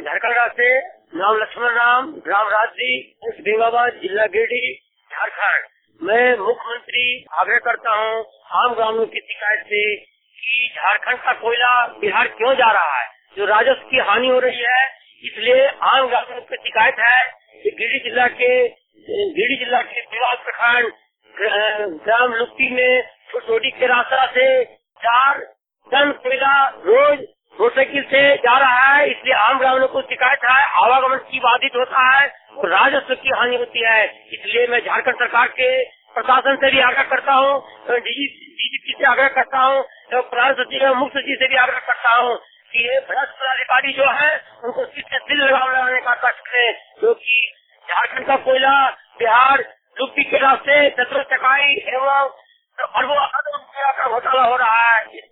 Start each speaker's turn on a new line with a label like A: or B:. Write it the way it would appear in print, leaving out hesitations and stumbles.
A: झारखंड से नाम लक्ष्मण राम, ग्राम राजदी, बेंगाबाद, जिला गिरिडीह, झारखंड। मैं मुख्यमंत्री आग्रह करता हूँ आम ग्रामीणों की शिकायत से कि झारखंड का कोयला बिहार क्यों जा रहा है, जो राजस्व की हानि हो रही है। इसलिए आम ग्रामीणों की शिकायत है कि गिरिडीह जिला के देवास प्रखंड ग्राम लुक्ती में छोटी के रास्ता से 4 टन कोयला रोज मोटरसाइकिल से जा रहा है। इसलिए आम ग्रामीणों को शिकायत है, आवागमन की बाधित होता है और राजस्व की हानि होती है। इसलिए मैं झारखंड सरकार के प्रशासन से भी आग्रह करता हूँ, डीजीपी से आग्रह करता हूँ, प्रधान सचिव और मुख्य सचिव से भी आग्रह करता हूँ कि ये भ्रष्ट अधिकारी जो है उनको सिल लगाने का कष्ट करें, क्योंकि झारखंड का कोयला बिहार लुक्ती के रास्ते चतुर चकाई एवं अरबों रुपया का घोटाला हो रहा है।